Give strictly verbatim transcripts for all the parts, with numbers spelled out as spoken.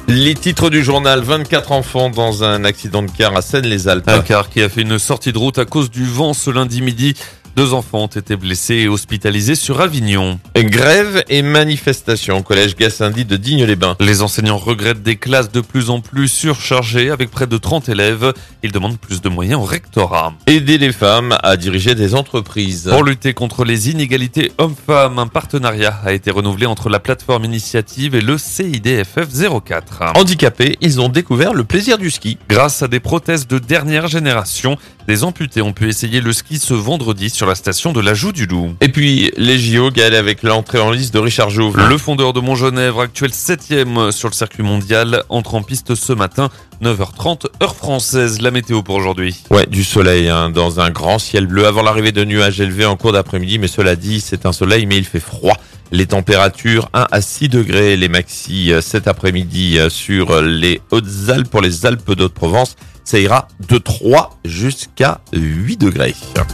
Les titres du journal, vingt-quatre enfants dans un accident de car à Seine-les-Alpes. Un car qui a fait une sortie de route à cause du vent ce lundi midi. Deux enfants ont été blessés et hospitalisés sur Avignon. Grève et manifestation au collège Gassendi de Digne-les-Bains. Les enseignants regrettent des classes de plus en plus surchargées avec près de trente élèves. Ils demandent plus de moyens au rectorat. Aider les femmes à diriger des entreprises. Pour lutter contre les inégalités hommes-femmes, un partenariat a été renouvelé entre la plateforme Initiative et le C I D F F zéro quatre. Handicapés, ils ont découvert le plaisir du ski. Grâce à des prothèses de dernière génération, des amputés ont pu essayer le ski ce vendredi sur la station de la Joux du Loup. Et puis, les J O, Gaël, avec l'entrée en lice de Richard Jouve. Le fondeur de Montgenèvre, actuel septième sur le circuit mondial, entre en piste ce matin, neuf heures trente, heure française. La météo pour aujourd'hui. Ouais, du soleil, hein, dans un grand ciel bleu avant l'arrivée de nuages élevés en cours d'après-midi. Mais cela dit, c'est un soleil, mais il fait froid. Les températures un à six degrés, les maxi cet après-midi sur les Hautes-Alpes. Pour les Alpes d'Haute-Provence, ça ira de trois jusqu'à huit degrés.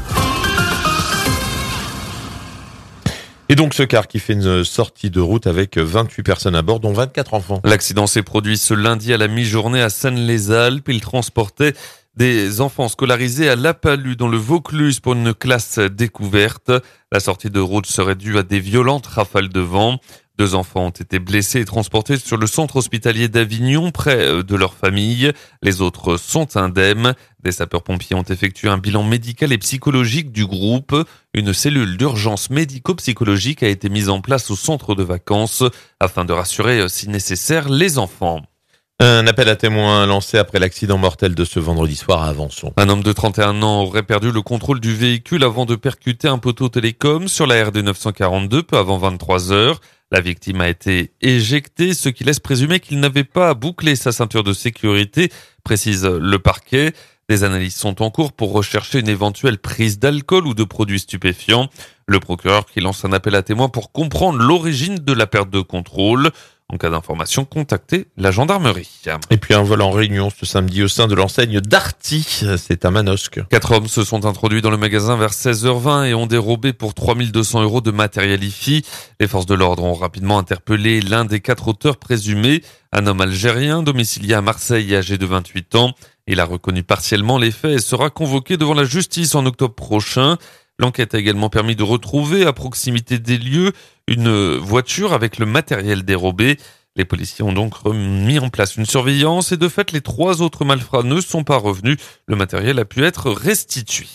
Et donc ce car qui fait une sortie de route avec vingt-huit personnes à bord, dont vingt-quatre enfants. L'accident s'est produit ce lundi à la mi-journée à Seine-les-Alpes. Il transportait des enfants scolarisés à La Palue dans le Vaucluse pour une classe découverte. La sortie de route serait due à des violentes rafales de vent. Deux enfants ont été blessés et transportés sur le centre hospitalier d'Avignon près de leur famille. Les autres sont indemnes. Des sapeurs-pompiers ont effectué un bilan médical et psychologique du groupe. Une cellule d'urgence médico-psychologique a été mise en place au centre de vacances afin de rassurer, si nécessaire, les enfants. Un appel à témoins lancé après l'accident mortel de ce vendredi soir à Avançon. Un homme de trente et un ans aurait perdu le contrôle du véhicule avant de percuter un poteau télécom sur la R D neuf cent quarante-deux peu avant vingt-trois heures. La victime a été éjectée, ce qui laisse présumer qu'il n'avait pas bouclé sa ceinture de sécurité, précise le parquet. Des analyses sont en cours pour rechercher une éventuelle prise d'alcool ou de produits stupéfiants. Le procureur qui lance un appel à témoins pour comprendre l'origine de la perte de contrôle. En cas d'information, contactez la gendarmerie. Et puis un vol en réunion ce samedi au sein de l'enseigne Darty, c'est à Manosque. Quatre hommes se sont introduits dans le magasin vers seize heures vingt et ont dérobé pour trois mille deux cents euros de matériel I F I. Les forces de l'ordre ont rapidement interpellé l'un des quatre auteurs présumés, un homme algérien domicilié à Marseille âgé de vingt-huit ans. Il a reconnu partiellement les faits et sera convoqué devant la justice en octobre prochain. L'enquête a également permis de retrouver à proximité des lieux une voiture avec le matériel dérobé. Les policiers ont donc mis en place une surveillance et de fait, les trois autres malfrats ne sont pas revenus. Le matériel a pu être restitué.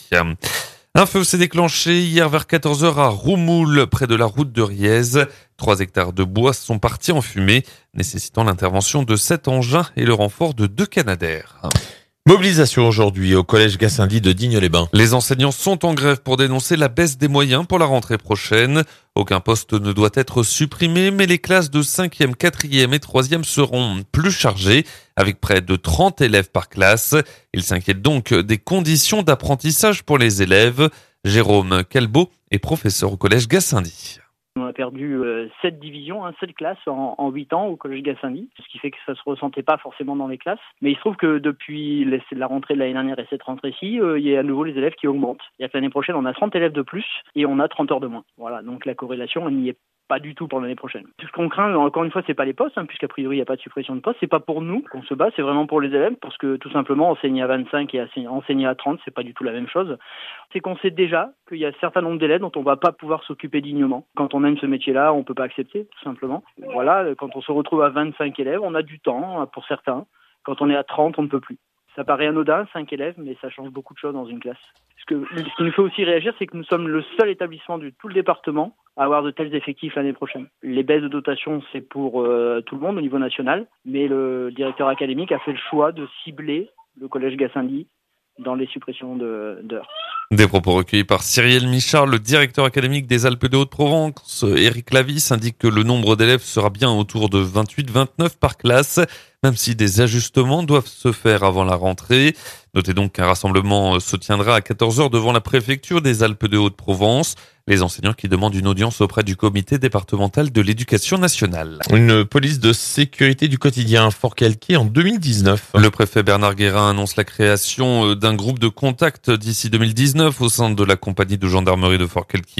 Un feu s'est déclenché hier vers quatorze heures à Roumoul, près de la route de Riez. Trois hectares de bois sont partis en fumée, nécessitant l'intervention de sept engins et le renfort de deux Canadair. Mobilisation aujourd'hui au collège Gassendi de Digne-les-Bains. Les enseignants sont en grève pour dénoncer la baisse des moyens pour la rentrée prochaine. Aucun poste ne doit être supprimé, mais les classes de cinquième, quatrième et troisième seront plus chargées, avec près de trente élèves par classe. Ils s'inquiètent donc des conditions d'apprentissage pour les élèves. Jérôme Calbeau est professeur au collège Gassendi. On a perdu euh, sept divisions, hein, sept classes en, en huit ans au collège Gassendi, ce qui fait que ça se ressentait pas forcément dans les classes. Mais il se trouve que depuis la rentrée de l'année dernière et cette rentrée-ci, euh, il y a à nouveau les élèves qui augmentent. Il y a que l'année prochaine, on a trente élèves de plus et on a trente heures de moins. Voilà, donc la corrélation, elle n'y est pas du tout pour l'année prochaine. Tout ce qu'on craint, encore une fois, c'est pas les postes, hein, puisqu'a priori il n'y a pas de suppression de postes. C'est pas pour nous qu'on se bat, c'est vraiment pour les élèves, parce que tout simplement enseigner à vingt-cinq et enseigner à trente, c'est pas du tout la même chose. C'est qu'on sait déjà qu'il y a un certain nombre d'élèves dont on va pas pouvoir s'occuper dignement. Quand on aime ce métier-là, on peut pas accepter, tout simplement. Voilà, quand on se retrouve à vingt-cinq élèves, on a du temps pour certains. Quand on est à trente, on ne peut plus. Ça paraît anodin, cinq élèves, mais ça change beaucoup de choses dans une classe. Ce, que, ce qui nous fait aussi réagir, c'est que nous sommes le seul établissement de tout le département à avoir de tels effectifs l'année prochaine. Les baisses de dotation, c'est pour euh, tout le monde au niveau national, mais le directeur académique a fait le choix de cibler le collège Gassendi dans les suppressions de, d'heures. Des propos recueillis par Cyrielle Michard, le directeur académique des Alpes de Haute-Provence. Éric Lavis indique que le nombre d'élèves sera bien autour de vingt-huit à vingt-neuf par classe, même si des ajustements doivent se faire avant la rentrée. Notez donc qu'un rassemblement se tiendra à quatorze heures devant la préfecture des Alpes de Haute-Provence. Les enseignants qui demandent une audience auprès du comité départemental de l'éducation nationale. Une police de sécurité du quotidien à Forcalquier en deux mille dix-neuf. Le préfet Bernard Guérin annonce la création d'un groupe de contact d'ici deux mille dix-neuf au sein de la compagnie de gendarmerie de Forcalquier.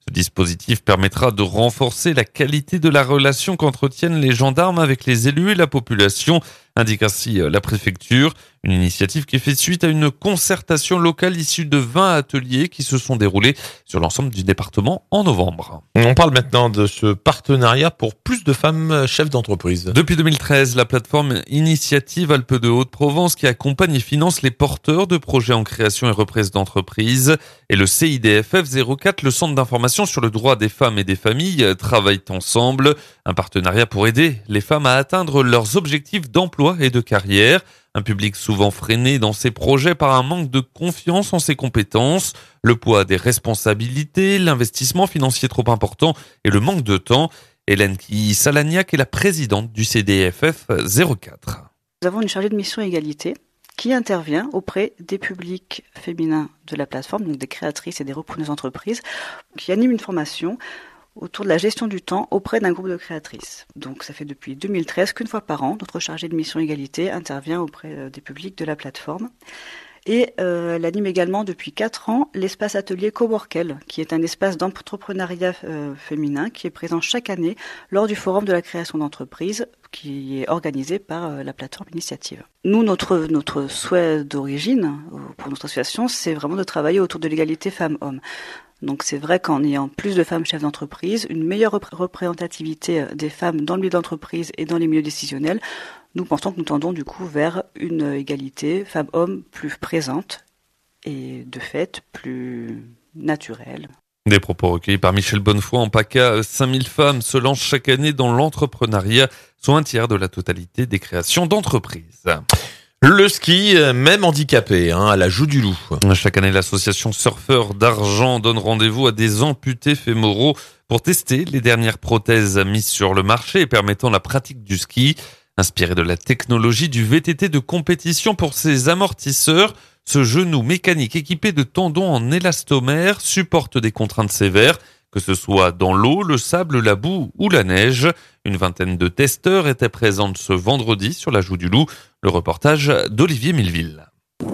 Ce dispositif permettra de renforcer la qualité de la relation qu'entretiennent les gendarmes avec les élus et la population, indique ainsi la préfecture. Une initiative qui fait suite à une concertation locale issue de vingt ateliers qui se sont déroulés sur l'ensemble du département en novembre. On parle maintenant de ce partenariat pour plus de femmes chefs d'entreprise. Depuis deux mille treize, la plateforme Initiative Alpes de Haute-Provence qui accompagne et finance les porteurs de projets en création et reprise d'entreprise et le C I D F F zéro quatre, le centre d'information sur le droit des femmes et des familles, travaillent ensemble. Un partenariat pour aider les femmes à atteindre leurs objectifs d'emploi et de carrière. Un public souvent freiné dans ses projets par un manque de confiance en ses compétences, le poids des responsabilités, l'investissement financier trop important et le manque de temps. Hélène Salagnac est la présidente du C D F F zéro quatre. Nous avons une chargée de mission égalité qui intervient auprès des publics féminins de la plateforme, donc des créatrices et des repreneuses d'entreprises, qui anime une formation autour de la gestion du temps auprès d'un groupe de créatrices. Donc ça fait depuis deux mille treize qu'une fois par an, notre chargée de mission égalité intervient auprès des publics de la plateforme. Et euh, elle anime également depuis quatre ans l'espace atelier Coworkel, qui est un espace d'entrepreneuriat euh, féminin qui est présent chaque année lors du forum de la création d'entreprise qui est organisé par euh, la plateforme Initiative. Nous, notre, notre souhait d'origine euh, pour notre association, c'est vraiment de travailler autour de l'égalité femmes-hommes. Donc c'est vrai qu'en ayant plus de femmes chefs d'entreprise, une meilleure représentativité des femmes dans le milieu d'entreprise et dans les milieux décisionnels, nous pensons que nous tendons du coup vers une égalité femmes-hommes plus présente et de fait plus naturelle. Des propos recueillis par Michel Bonnefoy. En PACA, cinq mille femmes se lancent chaque année dans l'entrepreneuriat, soit un tiers de la totalité des créations d'entreprises. Le ski, même handicapé, hein, à la Joue du Loup. Chaque année, l'association Surfeurs d'Argent donne rendez-vous à des amputés fémoraux pour tester les dernières prothèses mises sur le marché et permettant la pratique du ski. Inspiré de la technologie du V T T de compétition pour ses amortisseurs, ce genou mécanique équipé de tendons en élastomère supporte des contraintes sévères, que ce soit dans l'eau, le sable, la boue ou la neige. Une vingtaine de testeurs étaient présents ce vendredi sur la Joue du Loup. Le reportage d'Olivier Milleville.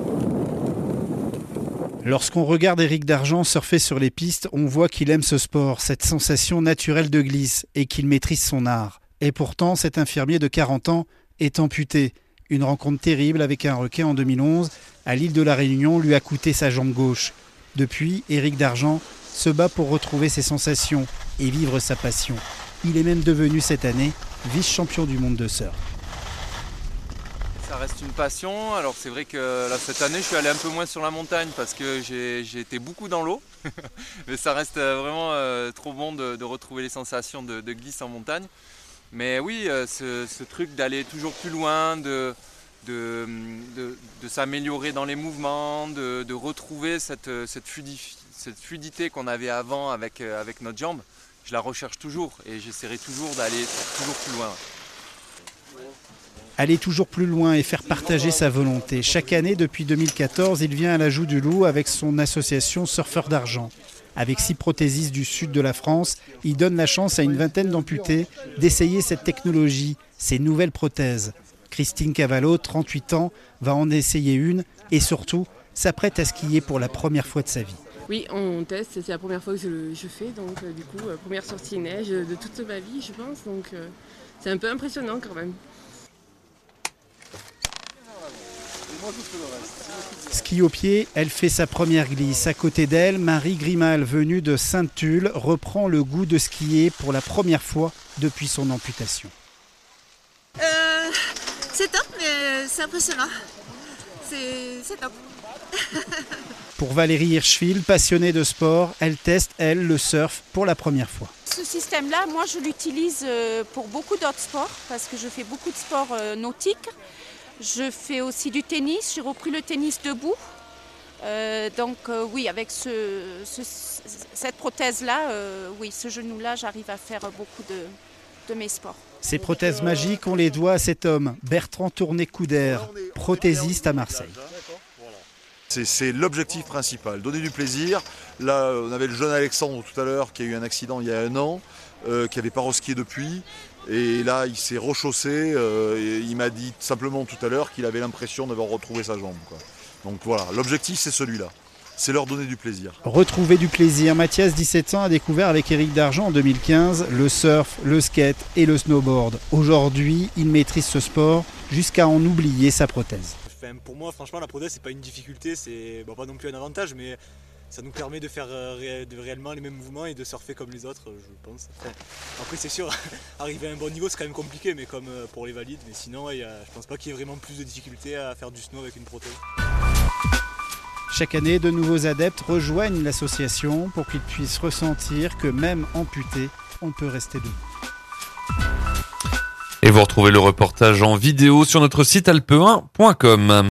Lorsqu'on regarde Éric Dargent surfer sur les pistes, on voit qu'il aime ce sport, cette sensation naturelle de glisse et qu'il maîtrise son art. Et pourtant, cet infirmier de quarante ans est amputé. Une rencontre terrible avec un requin en deux mille onze à l'île de la Réunion lui a coûté sa jambe gauche. Depuis, Éric Dargent se bat pour retrouver ses sensations et vivre sa passion. Il est même devenu cette année vice-champion du monde de surf. Ça reste une passion. Alors c'est vrai que là, cette année je suis allé un peu moins sur la montagne parce que j'ai, j'ai été beaucoup dans l'eau. Mais ça reste vraiment euh, trop bon de, de retrouver les sensations de, de glisse en montagne. Mais oui, euh, ce, ce truc d'aller toujours plus loin, de, de, de, de s'améliorer dans les mouvements, de, de retrouver cette, cette, fluidif, cette fluidité qu'on avait avant avec, euh, avec notre jambe, je la recherche toujours et j'essaierai toujours d'aller toujours plus loin. Aller toujours plus loin et faire partager sa volonté. Chaque année, depuis deux mille quatorze, il vient à la Joue du Loup avec son association Surfeurs d'Argent. Avec six prothésistes du sud de la France, il donne la chance à une vingtaine d'amputés d'essayer cette technologie, ces nouvelles prothèses. Christine Cavallo, trente-huit ans, va en essayer une et surtout s'apprête à skier pour la première fois de sa vie. Oui, on teste, c'est la première fois que je, je fais, donc euh, du coup, euh, première sortie neige de toute ma vie, je pense, donc euh, c'est un peu impressionnant quand même. Ski au pied, elle fait sa première glisse. À côté d'elle, Marie Grimal, venue de Sainte-Tulle, reprend le goût de skier pour la première fois depuis son amputation. Euh, c'est top, mais c'est impressionnant. C'est, c'est top. Pour Valérie Hirschfeld, passionnée de sport, elle teste, elle, le surf pour la première fois. Ce système-là, moi, je l'utilise pour beaucoup d'autres sports parce que je fais beaucoup de sports nautiques. Je fais aussi du tennis, j'ai repris le tennis debout. Euh, donc euh, oui, avec ce, ce, cette prothèse-là, euh, oui, ce genou-là, j'arrive à faire beaucoup de, de mes sports. Ces prothèses magiques, on les doit à cet homme, Bertrand Tourné-Couder, prothésiste à Marseille. C'est, c'est l'objectif principal, donner du plaisir. Là, on avait le jeune Alexandre tout à l'heure qui a eu un accident il y a un an, euh, qui n'avait pas reskié depuis. Et là, il s'est rechaussé. Euh, et il m'a dit simplement tout à l'heure qu'il avait l'impression d'avoir retrouvé sa jambe, quoi. Donc voilà, l'objectif, c'est celui-là. c'est leur donner du plaisir. Retrouver du plaisir. Mathias, dix-sept ans, a découvert avec Éric Dargent en deux mille quinze le surf, le skate et le snowboard. Aujourd'hui, il maîtrise ce sport jusqu'à en oublier sa prothèse. Enfin, pour moi, franchement, la prothèse, c'est pas une difficulté, c'est bon, pas non plus un avantage, mais ça nous permet de faire euh, ré- de réellement les mêmes mouvements et de surfer comme les autres, je pense. Enfin, après, c'est sûr, arriver à un bon niveau, c'est quand même compliqué, mais comme euh, pour les valides. Mais sinon, ouais, y a, je pense pas qu'il y ait vraiment plus de difficultés à faire du snow avec une prothèse. Chaque année, de nouveaux adeptes rejoignent l'association pour qu'ils puissent ressentir que même amputé, on peut rester debout. Et vous retrouvez le reportage en vidéo sur notre site alpe un point com.